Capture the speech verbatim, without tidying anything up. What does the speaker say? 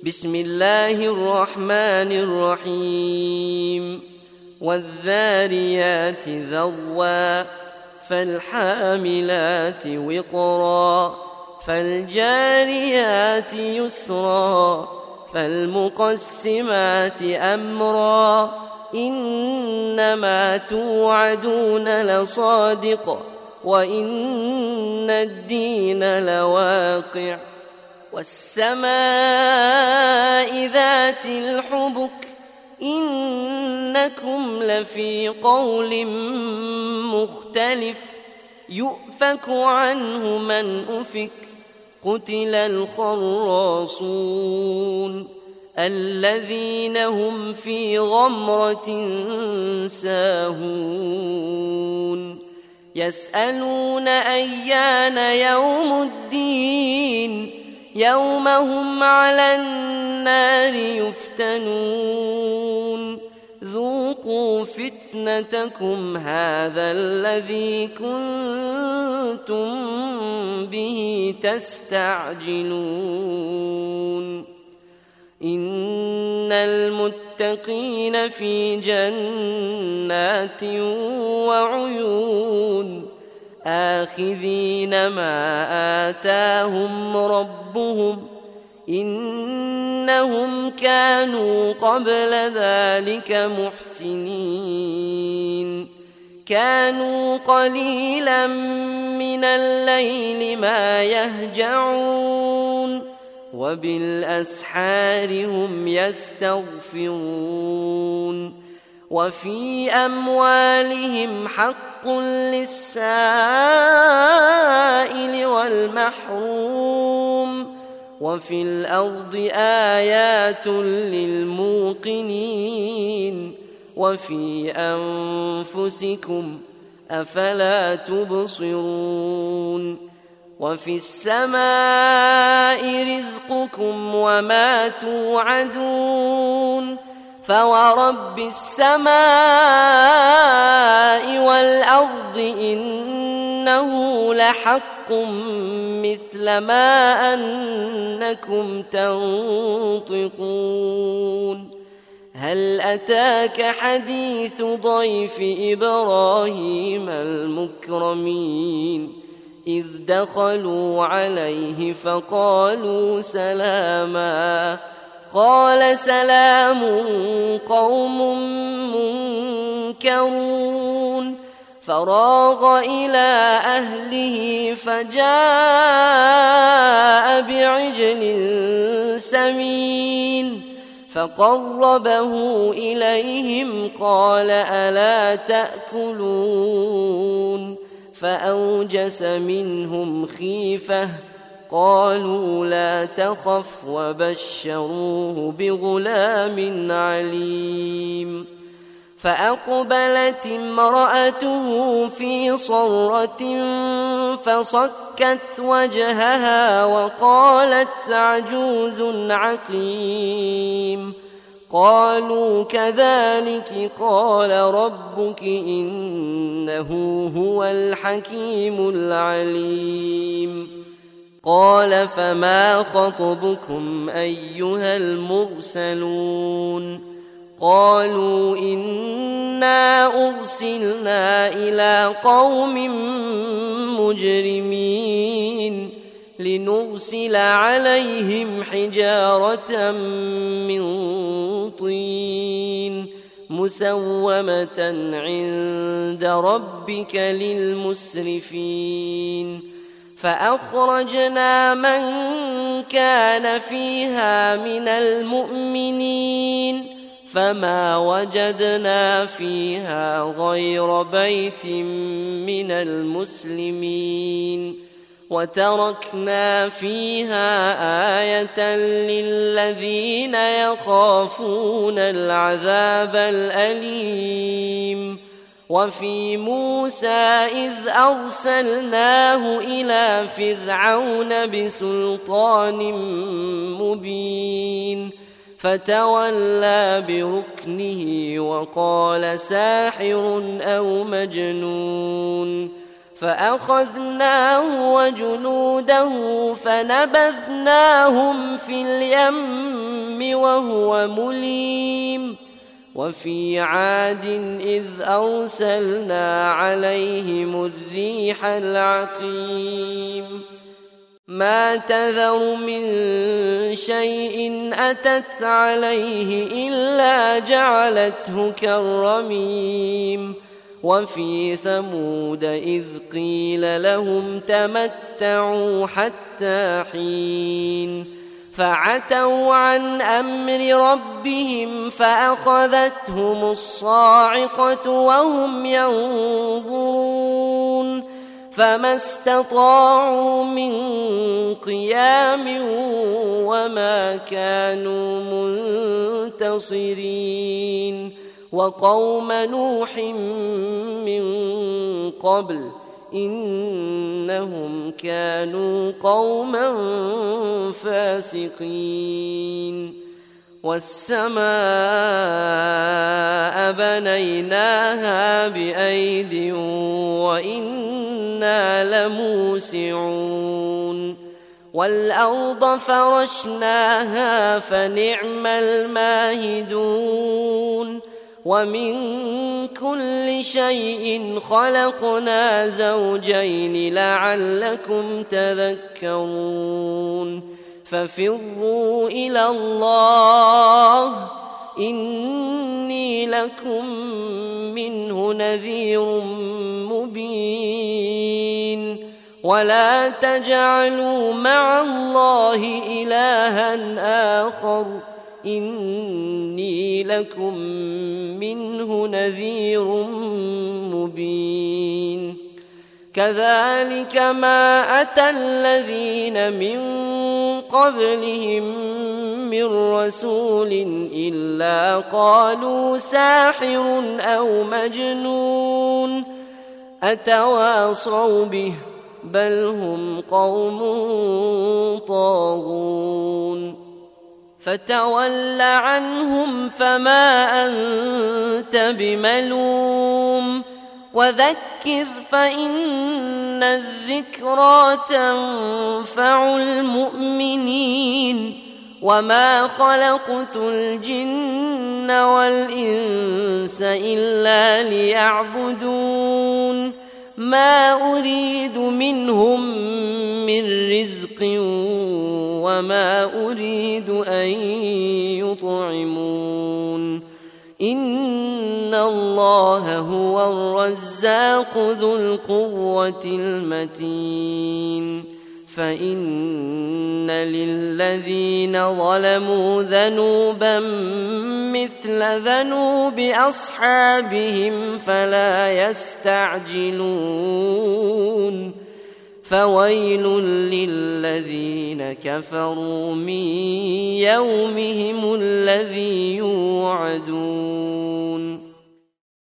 بسم الله الرحمن الرحيم والذاريات ذروا فالحاملات وقرا فالجاريات يسرا فالمقسمات أمرا إنما توعدون لصادق وإن الدين لواقع والسماء ذات الحبك إنكم لفي قول مختلف يؤفك عنه من أفك قتل الخراصون الذين هم في غمرة ساهون يسألون أيان يوم الدين يوم هم على النار يفتنون ذوقوا فتنتكم هذا الذي كنتم به تستعجلون إن المتقين في جنات وعيون آخذين ما آتاهم ربهم إنهم كانوا قبل ذلك محسنين كانوا قليلا من الليل ما يهجعون وبالأسحار هم يستغفرون وفي أموالهم حق للسائل والمحروم وفي الأرض آيات للموقنين وفي أنفسكم أفلا تبصرون وفي السماء رزقكم وما توعدون فورب السماء والأرض إنه لحق مثل ما أنكم تنطقون هل أتاك حديث ضيف إبراهيم المكرمين إذ دخلوا عليه فقالوا سلاما قال سلام قوم منكرون فراغ إلى أهله فجاء بعجل سمين فقربه إليهم قال ألا تأكلون فأوجس منهم خيفة قالوا لا تخف وبشروه بغلام عليم فأقبلت امرأته في صرة فصكت وجهها وقالت عجوز عقيم قالوا كذلك قال ربك إنه هو الحكيم العليم قال فما خطبكم أيها المرسلون قالوا إنا أرسلنا إلى قوم مجرمين لنرسل عليهم حجارة من طين مسومة عند ربك للمسرفين فأخرجنا من كان فيها من المؤمنين فما وجدنا فيها غير بيت من المسلمين وتركنا فيها آية للذين يخافون العذاب الأليم وفي موسى إذ أرسلناه إلى فرعون بسلطان مبين فتولى بركنه وقال ساحر أو مجنون فأخذناه وجنوده فنبذناهم في اليم وهو مليم وفي عاد إذ أرسلنا عليهم الريح العقيم ما تذر من شيء أتت عليه إلا جعلته كالرميم وفي ثمود إذ قيل لهم تمتعوا حتى حين فعتوا عن أمر ربهم فأخذتهم الصاعقة وهم ينظرون فما استطاعوا من قيام وما كانوا منتصرين وقوم نوح من قبل إنهم كانوا قوما فاسقين والسماء بنيناها بأيد وإنا لموسعون والأرض فرشناها فنعم الماهدون ومن كل شيء خلقنا زوجين لعلكم تذكرون ففروا إلى الله إني لكم منه نذير مبين ولا تجعلوا مع الله إلها آخر إني لكم منه نذير مبين كذلك ما أتى الذين من قبلهم من رسول إلا قالوا ساحر أو مجنون أتواصوا به بل هم قوم طاغون فتول عنهم فما أنت بملوم وذكر فإن الذكرى تنفع المؤمنين وما خلقت الجن والإنس إلا ليعبدون ما أريد منهم من رزق وما أريد أن يطعمون إن الله هو الرزاق ذو القوة المتين فإن للذين ظلموا ذنوبا مثل ذنوب أصحابهم فلا يستعجلون فويل للذين كفروا من يومهم الذي يوعدون